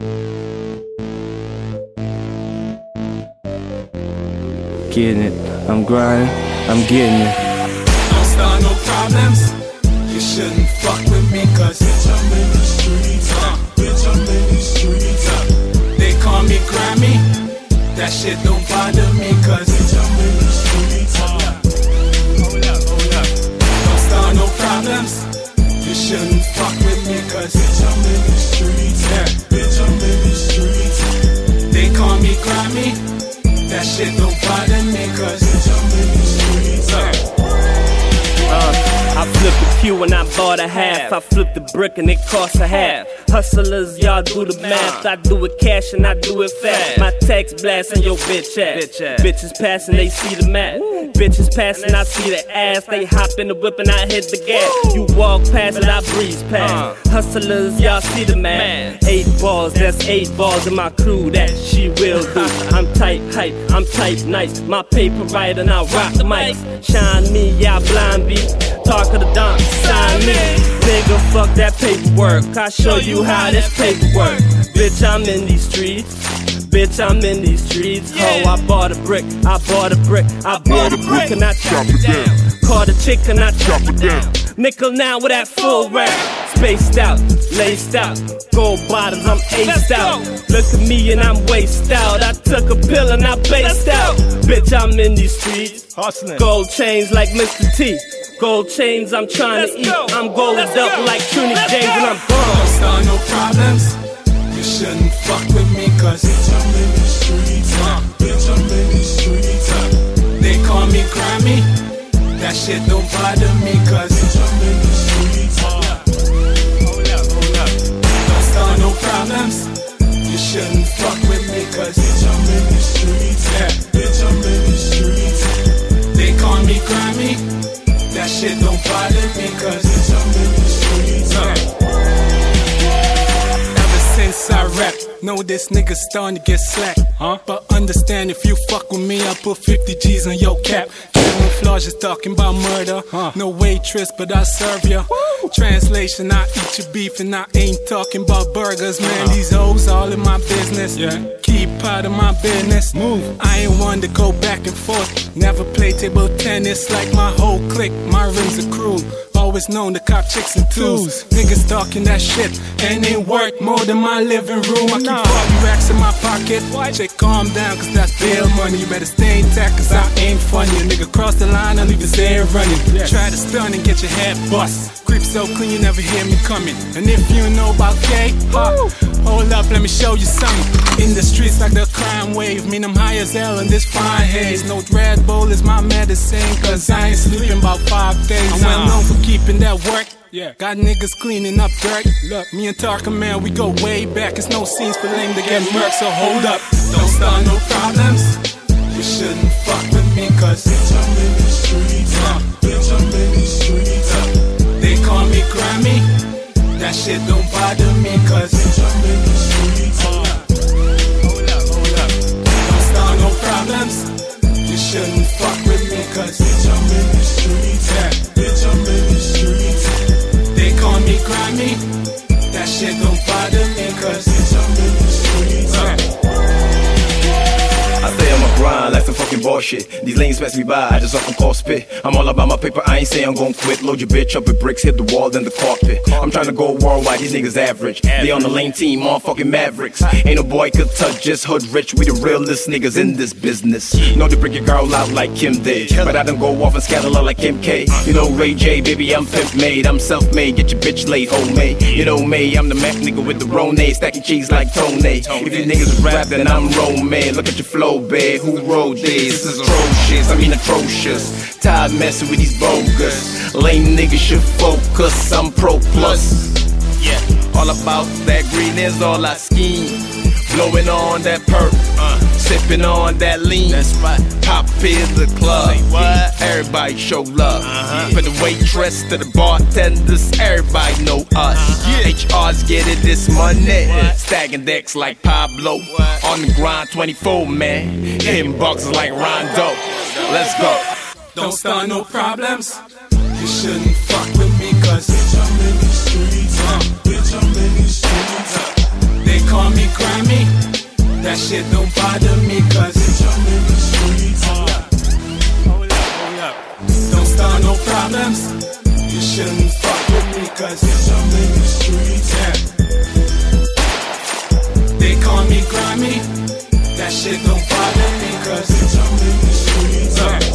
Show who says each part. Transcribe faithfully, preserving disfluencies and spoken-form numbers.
Speaker 1: Getting it, I'm grinding, I'm getting it.
Speaker 2: Don't start no problems. You shouldn't fuck with me, cause bitch, I'm in the streets. Uh, bitch, I'm in the streets. Uh, they call me Grammy. That shit don't bother me, cause bitch, I'm in the streets. Uh, hold up, hold up. Don't start no problems. You shouldn't fuck with me, cause bitch, I'm in the streets. Yeah, bitch, I'm in the streets. They call me Grammy. That shit don't bother me, cause bitch, I'm in the streets. Uh,
Speaker 3: Uh, I flipped the Q and I bought a half. I flipped the brick and it cost a half. Hustlers, y'all do the math. I do it cash and I do it fast. My text blasting your bitch ass. Bitches passing, they see the map. Bitches passing, I see the ass. They hop in the whip and I hit the gas. You walk past it, I breeze past. Hustlers, y'all see the math. Eight balls, that's eight balls in my crew. That she will do. I'm tight hype, I'm tight nice. My paper right and I rock the mic. Shine me, y'all blind beat. Talk of the dump, sign me. Nigga, fuck that paperwork. I show you how this paperwork. Bitch, I'm in these streets. Bitch, I'm in these streets. Oh, I bought a brick, I bought a brick, I bought a brick and I chop it down. Caught a chick and I chop it down. Nickel now with that full rap. Spaced out, laced out, gold bottoms, I'm aced out. Look at me and I'm wasted out. I took a pill and I based out. Bitch, I'm in these streets.
Speaker 1: Hustling.
Speaker 3: Gold chains like Mister T. Gold chains, I'm trying to eat. I'm gold up like Trini James and I'm gone.
Speaker 2: Don't start no problems. You shouldn't fuck with me, cause bitch, I'm in the streets. Uh, bitch, I'm in the streets. Uh, they call me Grammy. That shit don't bother me, cause bitch, I'm in the streets. Uh, hold up, hold up. Don't start no problems. You shouldn't fuck with me, cause bitch, I'm in the streets. Yeah, bitch, I'm in the streets. They call me Grammy. That shit don't bother me, cause bitch, I'm in the streets. Uh, Since I rap, know this nigga starting to get slack, huh? But understand if you fuck with me, I'll put fifty G's on your cap. Camouflage is talking about murder, huh? No waitress, but I serve ya. Woo! Translation, I eat your beef and I ain't talking about burgers, man. Uh-huh. These hoes all in my business, yeah. Keep out of my business. Move. I ain't one to go back and forth. Never play table tennis like my whole clique. My rims are cruel. Always known to cop chicks and twos. Niggas talking that shit and it work more than my living room. I keep forty racks in my pocket. Chick, calm down, cause that's bail money. You better stay intact, cause I ain't funny. A nigga cross the line, I'll leave his hair running. Try to stun and get your head bust. Grip so clean, you never hear me coming. And if you know about K, huh, hold up, let me show you something. In the streets like the crime wave. Mean I'm high as hell in this fine haze. No Red Bull is my medicine, cause I ain't sleeping about five days. I'm well known for keeping that work. Yeah, got niggas cleaning up dirt. Look, me and Tarka, man, we go way back. It's no scenes for lame to get murked, so hold up. Don't start no problems. You shouldn't fuck with me, cause bitch, I'm in the streets. Uh, bitch, I'm in the streets. Uh, they call me Grammy. That shit don't bother me, cause bitch, I'm in the streets. Uh, hold up, hold up. Don't start no problems. You shouldn't fuck with me, cause bitch, I'm in the streets. Yeah, bitch, I'm in the streets. They call me Grammy. That shit don't bother me, cause bitch, I'm in the streets. Uh,
Speaker 4: I say I'm a grind like some fucking bullshit. These lanes pass me by, I just often call spit. I'm all about my paper, I ain't say I'm gon' quit. Load your bitch up with bricks, hit the wall, then the carpet. I'm tryna go worldwide, these niggas average. They on the lane team, motherfucking Mavericks. Ain't no boy could touch, just hood rich. We the realest niggas in this business. Know to break your girl out like Kim did, but I don't go off and scatter like Kim K. You know Ray J, baby, I'm pimp made. I'm self-made, get your bitch laid, homemade. You know me, I'm the Mac nigga with the Rone, stacking cheese like Tony. If these niggas rap, then I'm Roman. Look at your flow, babe, who wrote this? This is atrocious, I mean atrocious. Tired messing with these bogus. Lame niggas should focus, I'm pro plus. Yeah, all about that green is all I scheme. Blowing on that perp, uh, sipping on that lean. That's right. Pop in the club. Say what? Everybody show love. Uh-huh. From the waitress to the bartenders, everybody know us. Uh-huh. H R's getting this money. What? Stacking decks like Pablo. What? On the grind twenty-four, man. Hitting boxes like Rondo. Let's go.
Speaker 2: Don't start no problems. You shouldn't fuck with me, cause bitch, I'm in the streets. Uh, bitch, I'm in the streets. Uh, they call me Grammy, that shit don't bother me, cause I'm in the streets. Hold up, hold up, hold up. Don't start no problems, you shouldn't fuck with me, cause I'm in the streets. Yeah. They call me Grammy, that shit don't bother me, cause I'm in the streets. Yeah.